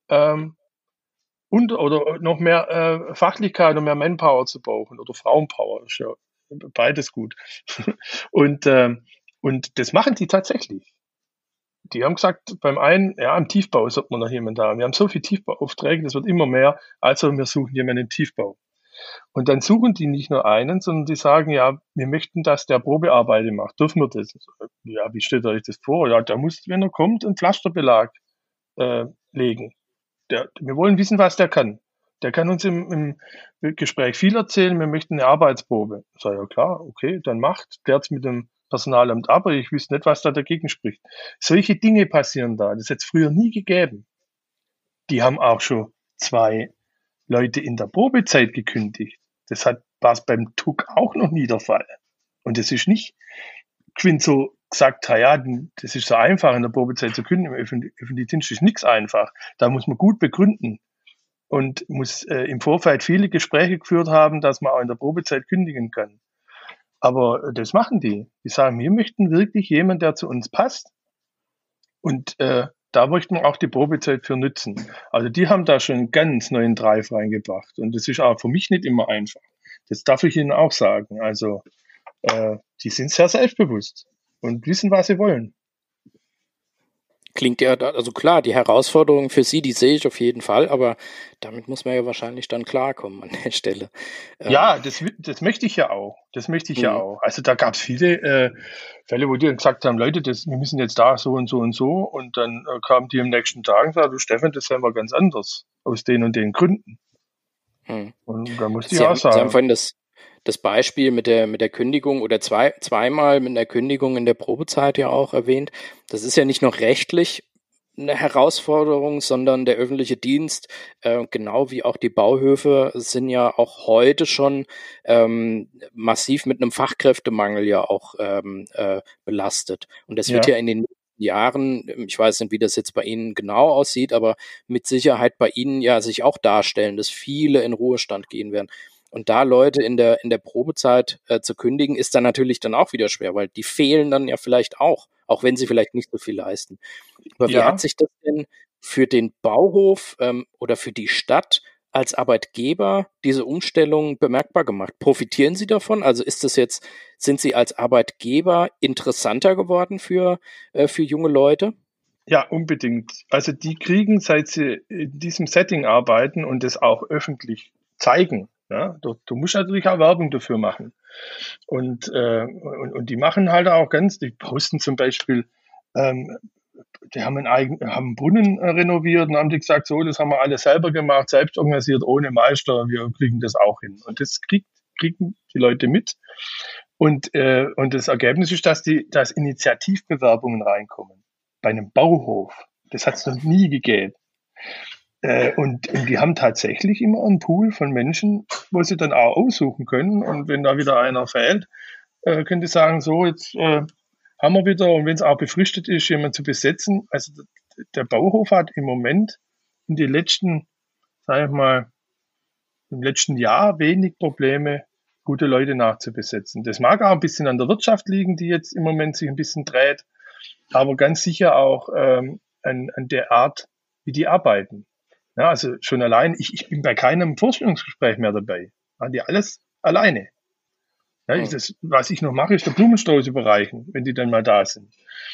oder noch mehr Fachlichkeit und mehr Manpower zu brauchen oder Frauenpower. Ist ja beides gut. und, und das machen die tatsächlich. Die haben gesagt, beim einen, ja, im Tiefbau sollte man noch jemanden haben. Wir haben so viele Tiefbauaufträge, das wird immer mehr, also wir suchen jemanden im Tiefbau. Und dann suchen die nicht nur einen, sondern die sagen, ja, wir möchten, dass der Probearbeiten macht. Dürfen wir das? Ja, wie stellt ihr euch das vor? Ja, der muss, wenn er kommt, einen Pflasterbelag legen. Wir wollen wissen, was der kann. Der kann uns im Gespräch viel erzählen, wir möchten eine Arbeitsprobe. Ich sage, ja klar, okay, dann macht, klärt's mit dem Personalamt ab, aber ich wüsste nicht, was da dagegen spricht. Solche Dinge passieren da. Das hätte es früher nie gegeben. Die haben auch schon 2 Leute in der Probezeit gekündigt. War es beim TUK auch noch nie der Fall. Und das ist nicht Quint so gesagt, ja, das ist so einfach in der Probezeit zu kündigen. Im öffentlichen Dienst ist nichts einfach. Da muss man gut begründen und muss im Vorfeld viele Gespräche geführt haben, dass man auch in der Probezeit kündigen kann. Aber das machen die. Die sagen, wir möchten wirklich jemanden, der zu uns passt. Und da möchten wir auch die Probezeit für nutzen. Also die haben da schon einen ganz neuen Drive reingebracht. Und das ist auch für mich nicht immer einfach. Das darf ich Ihnen auch sagen. Also die sind sehr selbstbewusst und wissen, was sie wollen. Klingt ja, also klar, die Herausforderungen für Sie, die sehe ich auf jeden Fall, aber damit muss man ja wahrscheinlich dann klarkommen an der Stelle. Ja, das möchte ich ja auch. Das möchte ich ja auch. Also da gab es viele Fälle, wo die dann gesagt haben, Leute, wir müssen jetzt da so und so und so. Und dann kamen die am nächsten Tag und sagten, du Stefan, das sehen wir ganz anders. Aus den und den Gründen. Und da musste ich auch sagen. Sie haben vorhin das Beispiel mit der Kündigung oder zweimal mit einer Kündigung in der Probezeit ja auch erwähnt. Das ist ja nicht nur rechtlich eine Herausforderung, sondern der öffentliche Dienst, genau wie auch die Bauhöfe, sind ja auch heute schon massiv mit einem Fachkräftemangel ja auch belastet. Und das wird ja in den Jahren, ich weiß nicht, wie das jetzt bei Ihnen genau aussieht, aber mit Sicherheit bei Ihnen ja sich auch darstellen, dass viele in Ruhestand gehen werden. Und da Leute in der Probezeit zu kündigen, ist dann natürlich dann auch wieder schwer, weil die fehlen dann ja vielleicht auch wenn sie vielleicht nicht so viel leisten. Aber wie hat sich das denn für den Bauhof oder für die Stadt als Arbeitgeber diese Umstellung bemerkbar gemacht? Profitieren Sie davon? Also sind Sie als Arbeitgeber interessanter geworden für junge Leute? Ja, unbedingt. Also die kriegen, seit sie in diesem Setting arbeiten und das auch öffentlich zeigen, ja, du musst natürlich auch Werbung dafür machen. Und die machen halt auch die posten zum Beispiel, die haben einen Brunnen renoviert und haben die gesagt, so, das haben wir alles selber gemacht, selbst organisiert, ohne Meister, wir kriegen das auch hin. Und das kriegen die Leute mit. Und das Ergebnis ist, dass Initiativbewerbungen reinkommen. Bei einem Bauhof. Das hat es noch nie gegeben. Und die haben tatsächlich immer einen Pool von Menschen, wo sie dann auch aussuchen können. Und wenn da wieder einer fehlt, können die sagen, so, jetzt haben wir wieder, und wenn es auch befristet ist, jemanden zu besetzen. Also der Bauhof hat im Moment in den letzten, sag ich mal, im letzten Jahr wenig Probleme, gute Leute nachzubesetzen. Das mag auch ein bisschen an der Wirtschaft liegen, die jetzt im Moment sich ein bisschen dreht, aber ganz sicher auch an der Art, wie die arbeiten. Ja, also schon allein, ich bin bei keinem Vorstellungsgespräch mehr dabei. Machen die alles alleine. Ja, was ich noch mache, ist der Blumenstrauß überreichen, wenn die dann mal da sind.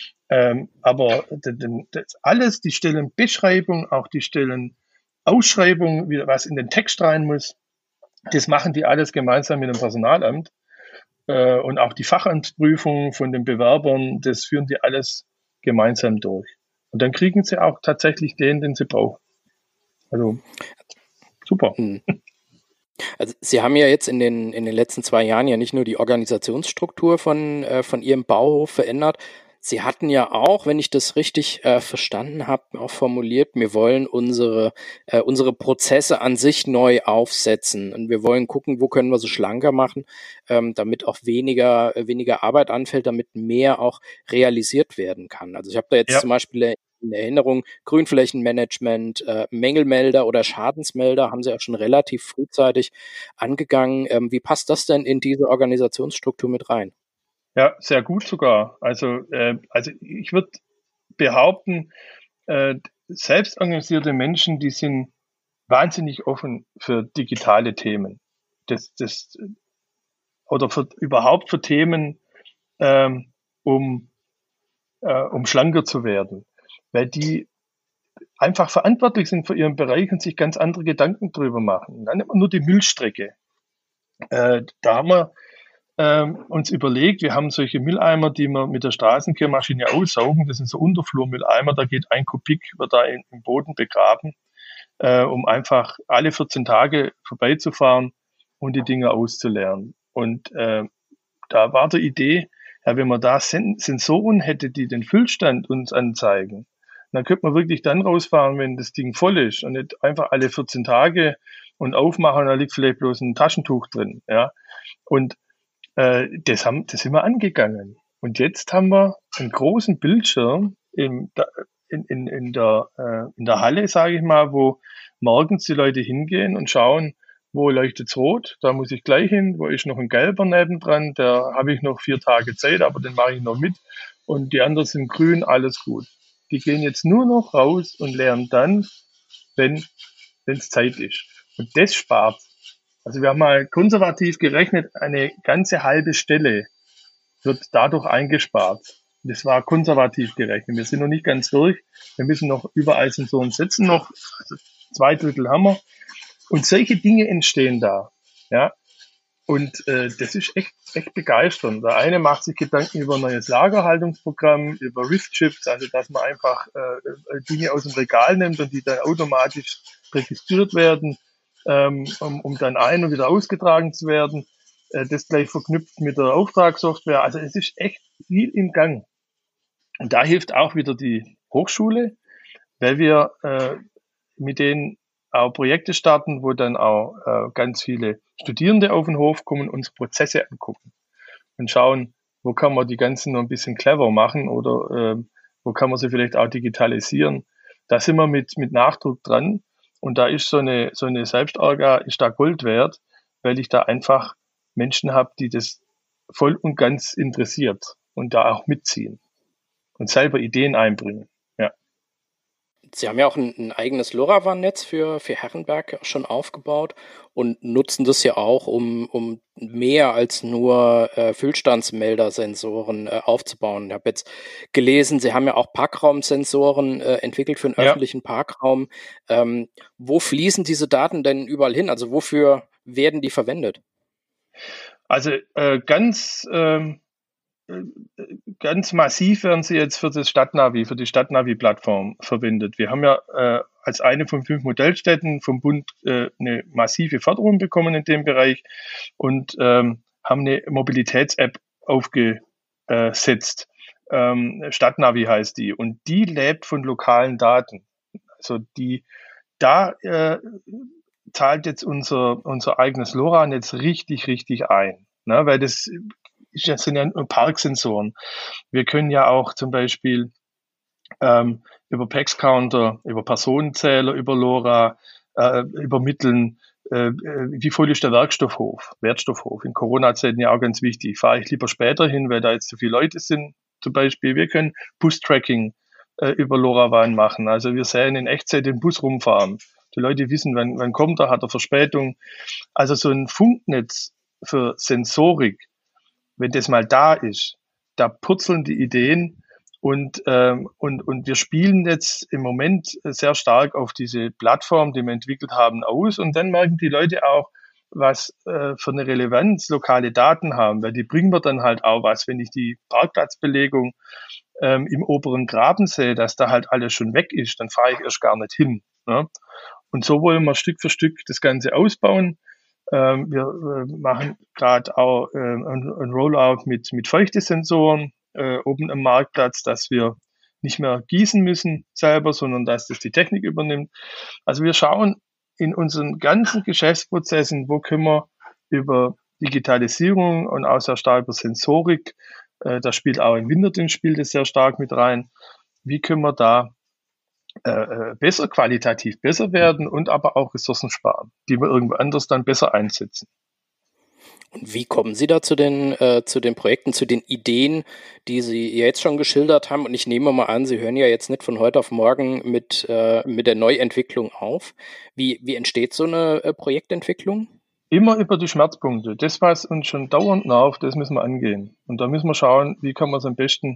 Aber das alles, die Stellenbeschreibung, auch die Stellenausschreibung, was in den Text rein muss, das machen die alles gemeinsam mit dem Personalamt. Und auch die Fachamtsprüfung von den Bewerbern, das führen die alles gemeinsam durch. Und dann kriegen sie auch tatsächlich den sie brauchen. Also super. Also Sie haben ja jetzt in den letzten 2 Jahren ja nicht nur die Organisationsstruktur von Ihrem Bauhof verändert. Sie hatten ja auch, wenn ich das richtig verstanden habe, auch formuliert, wir wollen unsere Prozesse an sich neu aufsetzen und wir wollen gucken, wo können wir sie schlanker machen, damit auch weniger Arbeit anfällt, damit mehr auch realisiert werden kann. Also ich habe da jetzt zum Beispiel in Erinnerung, Grünflächenmanagement, Mängelmelder oder Schadensmelder haben Sie auch schon relativ frühzeitig angegangen. Wie passt das denn in diese Organisationsstruktur mit rein? Ja, sehr gut sogar. Also ich würde behaupten, selbstorganisierte Menschen, die sind wahnsinnig offen für digitale Themen. Oder überhaupt für Themen, um schlanker zu werden. Weil die einfach verantwortlich sind für ihren Bereich und sich ganz andere Gedanken drüber machen. Dann nimmt man nur die Müllstrecke. Da haben wir uns überlegt, wir haben solche Mülleimer, die wir mit der Straßenkehrmaschine aussaugen. Das sind so Unterflurmülleimer, da geht 1 Kubik, wird da im Boden begraben. um einfach alle 14 Tage vorbeizufahren und die Dinge auszulernen. Und da war die Idee, ja, wenn man da Sensoren hätte, die den Füllstand uns anzeigen, dann könnte man wirklich dann rausfahren, wenn das Ding voll ist und nicht einfach alle 14 Tage und aufmachen, da liegt vielleicht bloß ein Taschentuch drin. Ja. Und das sind wir angegangen. Und jetzt haben wir einen großen Bildschirm in der Halle, sage ich mal, wo morgens die Leute hingehen und schauen, wo leuchtet's rot, da muss ich gleich hin, wo ist noch ein gelber nebendran, da habe ich noch 4 Tage Zeit, aber den mache ich noch mit. Und die anderen sind grün, alles gut. Die gehen jetzt nur noch raus und lernen dann, wenn es Zeit ist. Und das spart. Also wir haben mal konservativ gerechnet, eine ganze halbe Stelle wird dadurch eingespart. Das war konservativ gerechnet. Wir sind noch nicht ganz durch. Wir müssen noch überall Sensoren setzen, noch 2/3 haben wir. Und solche Dinge entstehen da. Ja. Und das ist echt begeisternd. Der eine macht sich Gedanken über ein neues Lagerhaltungsprogramm, über RISC-Chips, also dass man einfach Dinge aus dem Regal nimmt und die dann automatisch registriert werden, um dann ein- und wieder ausgetragen zu werden. Das gleich verknüpft mit der Auftragssoftware. Also es ist echt viel im Gang. Und da hilft auch wieder die Hochschule, weil wir mit denen auch Projekte starten, wo dann auch ganz viele Studierende auf den Hof kommen, und uns Prozesse angucken und schauen, wo kann man die ganzen noch ein bisschen clever machen oder wo kann man sie vielleicht auch digitalisieren. Da sind wir mit Nachdruck dran, und da ist so eine Selbstorga ist da Gold wert, weil ich da einfach Menschen habe, die das voll und ganz interessiert und da auch mitziehen und selber Ideen einbringen. Ja. Sie haben ja auch ein eigenes LoRaWAN-Netz für Herrenberg schon aufgebaut und nutzen das ja auch, um mehr als nur Füllstandsmeldersensoren aufzubauen. Ich habe jetzt gelesen, Sie haben ja auch Parkraumsensoren entwickelt für den Ja. öffentlichen Parkraum. Wo fließen diese Daten denn überall hin? Also wofür werden die verwendet? Also ganz massiv werden sie jetzt für das Stadtnavi, für die Stadtnavi-Plattform verwendet. Wir haben ja als eine von 5 Modellstädten vom Bund eine massive Förderung bekommen in dem Bereich und haben eine Mobilitäts-App aufgesetzt. Stadtnavi heißt die, und die lebt von lokalen Daten. Also da zahlt jetzt unser eigenes LoRa-Netz richtig ein, ne? Weil das sind ja nur Parksensoren. Wir können ja auch zum Beispiel über PAX-Counter, über Personenzähler, über LoRa übermitteln, wie voll ist der Wertstoffhof. In Corona-Zeiten ja auch ganz wichtig. Fahre ich lieber später hin, weil da jetzt zu viele Leute sind, zum Beispiel. Wir können Bus-Tracking über LoRaWAN machen. Also wir sehen in Echtzeit den Bus rumfahren. Die Leute wissen, wann kommt er, hat er Verspätung. Also so ein Funknetz für Sensorik, wenn das mal da ist, da purzeln die Ideen, und wir spielen jetzt im Moment sehr stark auf diese Plattform, die wir entwickelt haben, aus, und dann merken die Leute auch, was für eine Relevanz lokale Daten haben, weil die bringen mir dann halt auch was, wenn ich die Parkplatzbelegung im oberen Graben sehe, dass da halt alles schon weg ist, dann fahre ich erst gar nicht hin. Ne? Und so wollen wir Stück für Stück das Ganze ausbauen. Wir machen gerade auch ein Rollout mit Feuchtesensoren oben am Marktplatz, dass wir nicht mehr gießen müssen selber, sondern dass das die Technik übernimmt. Also wir schauen in unseren ganzen Geschäftsprozessen, wo können wir über Digitalisierung und auch sehr stark über Sensorik, da spielt auch im Winterdienst spielt es sehr stark mit rein, wie können wir da qualitativ besser werden und aber auch Ressourcen sparen, die wir irgendwo anders dann besser einsetzen. Und wie kommen Sie da zu den Projekten, zu den Ideen, die Sie jetzt schon geschildert haben? Und ich nehme mal an, Sie hören ja jetzt nicht von heute auf morgen mit der Neuentwicklung auf. Wie entsteht so eine Projektentwicklung? Immer über die Schmerzpunkte. Das, was uns schon dauernd nervt, das müssen wir angehen. Und da müssen wir schauen, wie kann man es am besten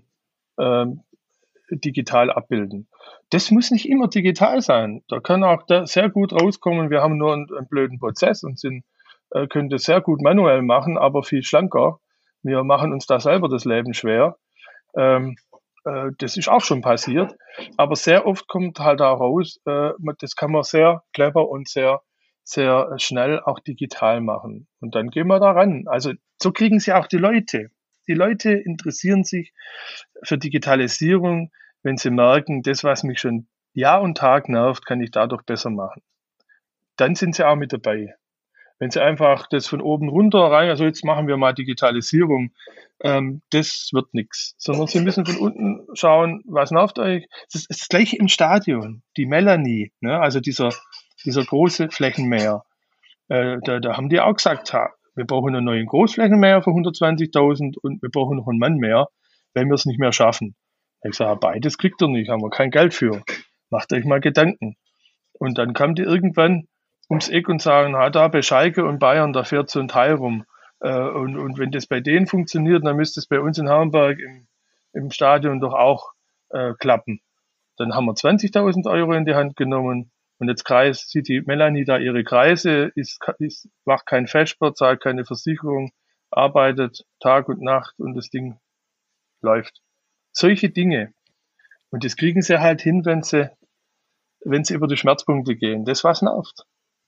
digital abbilden. Das muss nicht immer digital sein. Da kann auch sehr gut rauskommen, wir haben nur einen blöden Prozess und können das sehr gut manuell machen, aber viel schlanker. Wir machen uns da selber das Leben schwer. das ist auch schon passiert. Aber sehr oft kommt halt da raus, das kann man sehr clever und sehr, sehr schnell auch digital machen. Und dann gehen wir da ran. Also so kriegen sie auch die Leute. Die Leute interessieren sich für Digitalisierung, wenn sie merken, das, was mich schon Jahr und Tag nervt, kann ich dadurch besser machen. Dann sind sie auch mit dabei. Wenn sie einfach das von oben runter rein, also jetzt machen wir mal Digitalisierung, das wird nichts. Sondern sie müssen von unten schauen, was nervt euch. Das ist das Gleiche im Stadion. Die Melanie, ne, also dieser große Flächenmäher, da haben die auch gesagt, wir brauchen einen neuen Großflächenmäher für 120.000 und wir brauchen noch einen Mann mehr, wenn wir es nicht mehr schaffen. Ich sage, beides kriegt ihr nicht, haben wir kein Geld für. Macht euch mal Gedanken. Und dann kam die irgendwann ums Eck und sagen, da bei Schalke und Bayern, da fährt so ein Teil rum. Und wenn das bei denen funktioniert, dann müsste es bei uns in Hamburg im Stadion doch auch klappen. Dann haben wir 20.000 Euro in die Hand genommen und jetzt sieht die Melanie da ihre Kreise, macht kein Vesper, zahlt keine Versicherung, arbeitet Tag und Nacht und das Ding läuft. Solche Dinge. Und das kriegen sie halt hin, wenn sie über die Schmerzpunkte gehen. Das was nervt.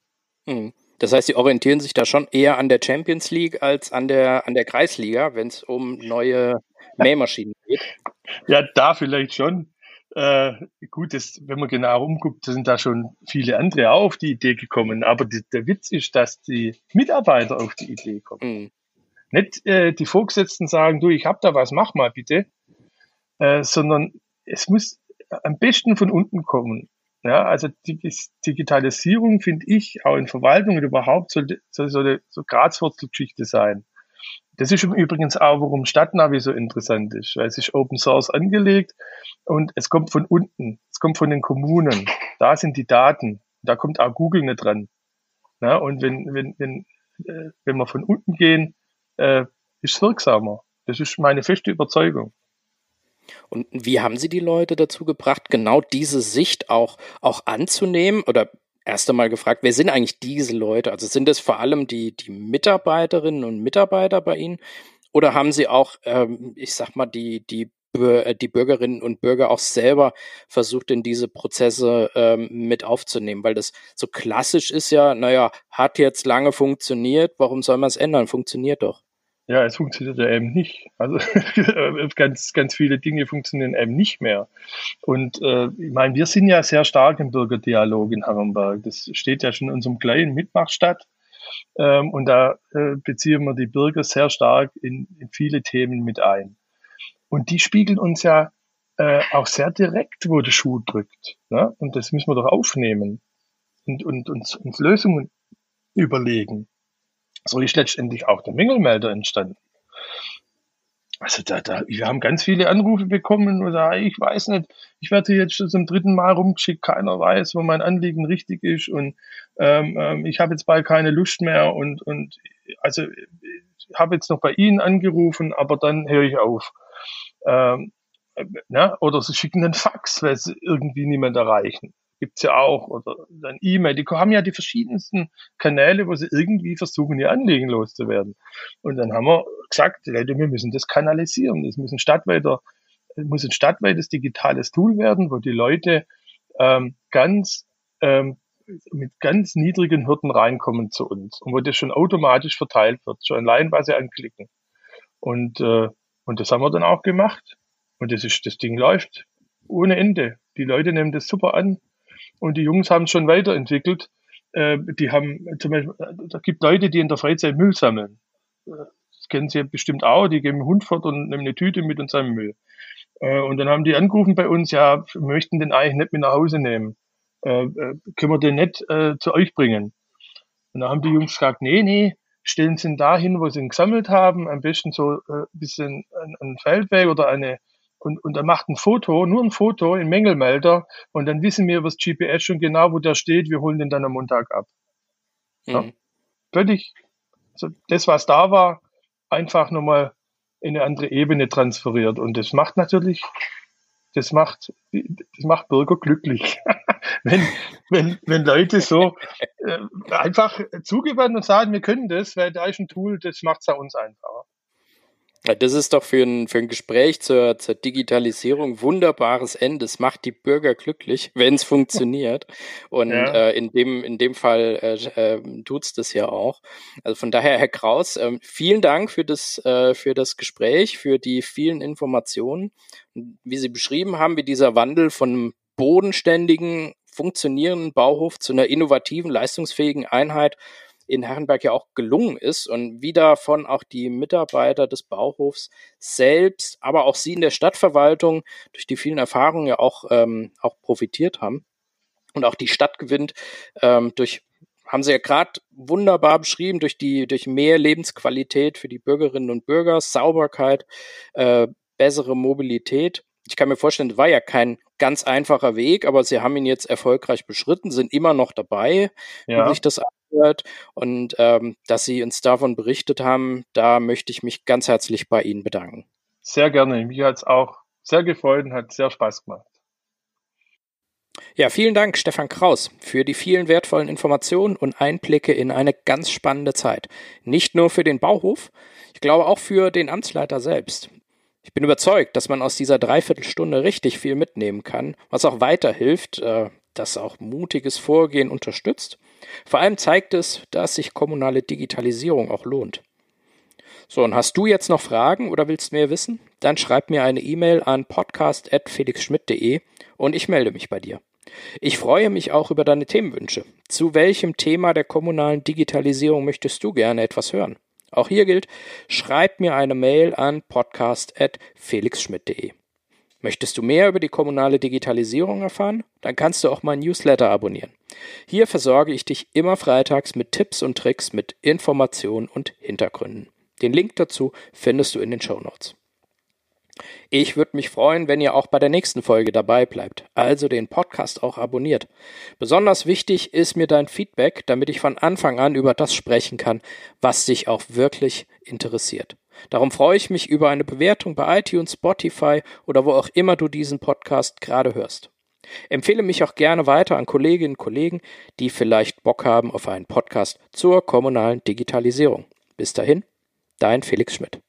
Das heißt, Sie orientieren sich da schon eher an der Champions League als an der Kreisliga, wenn es um neue Mähmaschinen geht? Ja, da vielleicht schon. Gut, wenn man genau umguckt, sind da schon viele andere auch auf die Idee gekommen. Aber der Witz ist, dass die Mitarbeiter auf die Idee kommen. Nicht die Vorgesetzten sagen, du, ich hab da was, mach mal bitte. Sondern es muss am besten von unten kommen. Ja, also die Digitalisierung, finde ich, auch in Verwaltung und überhaupt soll eine so Grazwurzelgeschichte sein. Das ist übrigens auch, warum Stadtnavi so interessant ist, weil es ist Open Source angelegt und es kommt von unten, es kommt von den Kommunen. Da sind die Daten, da kommt auch Google nicht dran. Ja, und wenn wir von unten gehen, ist es wirksamer. Das ist meine feste Überzeugung. Und wie haben Sie die Leute dazu gebracht, genau diese Sicht auch anzunehmen? Oder erst einmal gefragt, wer sind eigentlich diese Leute? Also sind es vor allem die Mitarbeiterinnen und Mitarbeiter bei Ihnen? Oder haben Sie auch, ich sag mal, die Bürgerinnen und Bürger auch selber versucht, in diese Prozesse mit aufzunehmen? Weil das so klassisch ist ja, hat jetzt lange funktioniert, warum soll man es ändern? Funktioniert doch. Ja, es funktioniert ja eben nicht. Also ganz, ganz viele Dinge funktionieren eben nicht mehr. Und ich meine, wir sind ja sehr stark im Bürgerdialog in Harrenberg. Das steht ja schon in unserem kleinen Mitmachstadt. Und da beziehen wir die Bürger sehr stark in viele Themen mit ein. Und die spiegeln uns ja auch sehr direkt, wo der Schuh drückt. Ne? Und das müssen wir doch aufnehmen und uns Lösungen überlegen. So ist letztendlich auch der Mängelmelder entstanden. Also wir haben ganz viele Anrufe bekommen und sagen, ich weiß nicht, ich werde jetzt schon zum 3. Mal rumgeschickt, keiner weiß, wo mein Anliegen richtig ist und ich habe jetzt bald keine Lust mehr und also ich habe jetzt noch bei Ihnen angerufen, aber dann höre ich auf. Oder sie schicken einen Fax, weil sie irgendwie niemand erreichen. Gibt's ja auch, oder dann E-Mail. Die haben ja die verschiedensten Kanäle, wo sie irgendwie versuchen, ihr Anliegen loszuwerden. Und dann haben wir gesagt, Leute, wir müssen das kanalisieren. Das muss ein stadtweites digitales Tool werden, wo die Leute mit ganz niedrigen Hürden reinkommen zu uns und wo das schon automatisch verteilt wird, schon allein, was sie anklicken. Und das haben wir dann auch gemacht. Und das Ding läuft ohne Ende. Die Leute nehmen das super an. Und die Jungs haben es schon weiterentwickelt. Die haben zum Beispiel, da gibt Leute, die in der Freizeit Müll sammeln. Das kennen Sie bestimmt auch. Die geben einen Hund fort und nehmen eine Tüte mit und sammeln Müll. Und dann haben die angerufen bei uns, ja, wir möchten den eigentlich nicht mit nach Hause nehmen. Können wir den nicht zu euch bringen? Und dann haben die Jungs gesagt, nee, stellen Sie ihn dahin, wo Sie ihn gesammelt haben, am besten so ein bisschen ein Feldweg oder und er macht nur ein Foto im Mängelmelder und dann wissen wir über das GPS schon genau, wo der steht, wir holen den dann am Montag ab. Ja. Völlig, also das, was da war, einfach nochmal in eine andere Ebene transferiert und das macht Bürger glücklich. wenn Leute so einfach zugewandt und sagen, wir können das, weil da ist ein Tool, das macht es ja uns einfacher. Ja, das ist doch für ein Gespräch zur Digitalisierung wunderbares Ende. Es macht die Bürger glücklich, wenn es funktioniert. Und Ja, in dem Fall tut's das ja auch. Also von daher, Herr Kraus, vielen Dank für das Gespräch, für die vielen Informationen. Wie Sie beschrieben haben, wie dieser Wandel von einem bodenständigen, funktionierenden Bauhof zu einer innovativen, leistungsfähigen Einheit in Herrenberg ja auch gelungen ist und wie davon auch die Mitarbeiter des Bauhofs selbst, aber auch Sie in der Stadtverwaltung durch die vielen Erfahrungen ja auch profitiert haben und auch die Stadt gewinnt haben Sie ja gerade wunderbar beschrieben, durch mehr Lebensqualität für die Bürgerinnen und Bürger, Sauberkeit, bessere Mobilität. Ich kann mir vorstellen, es war ja kein ganz einfacher Weg, aber Sie haben ihn jetzt erfolgreich beschritten, sind immer noch dabei, wie sich ja, das anhört. Und dass Sie uns davon berichtet haben, da möchte ich mich ganz herzlich bei Ihnen bedanken. sehr gerne. Mich hat's auch sehr gefreut und hat sehr Spaß gemacht. Ja, vielen Dank, Stefan Kraus, für die vielen wertvollen Informationen und Einblicke in eine ganz spannende Zeit. Nicht nur für den Bauhof, ich glaube auch für den Amtsleiter selbst. Ich bin überzeugt, dass man aus dieser Dreiviertelstunde richtig viel mitnehmen kann, was auch weiterhilft, das auch mutiges Vorgehen unterstützt. Vor allem zeigt es, dass sich kommunale Digitalisierung auch lohnt. So, und hast du jetzt noch Fragen oder willst mehr wissen? Dann schreib mir eine E-Mail an podcast@felixschmidt.de und ich melde mich bei dir. Ich freue mich auch über deine Themenwünsche. Zu welchem Thema der kommunalen Digitalisierung möchtest du gerne etwas hören? Auch hier gilt, schreib mir eine Mail an podcast@felixschmidt.de. Möchtest du mehr über die kommunale Digitalisierung erfahren? Dann kannst du auch mein Newsletter abonnieren. Hier versorge ich dich immer freitags mit Tipps und Tricks, mit Informationen und Hintergründen. Den Link dazu findest du in den Shownotes. Ich würde mich freuen, wenn ihr auch bei der nächsten Folge dabei bleibt, also den Podcast auch abonniert. Besonders wichtig ist mir dein Feedback, damit ich von Anfang an über das sprechen kann, was dich auch wirklich interessiert. Darum freue ich mich über eine Bewertung bei iTunes, Spotify oder wo auch immer du diesen Podcast gerade hörst. Empfehle mich auch gerne weiter an Kolleginnen und Kollegen, die vielleicht Bock haben auf einen Podcast zur kommunalen Digitalisierung. Bis dahin, dein Felix Schmidt.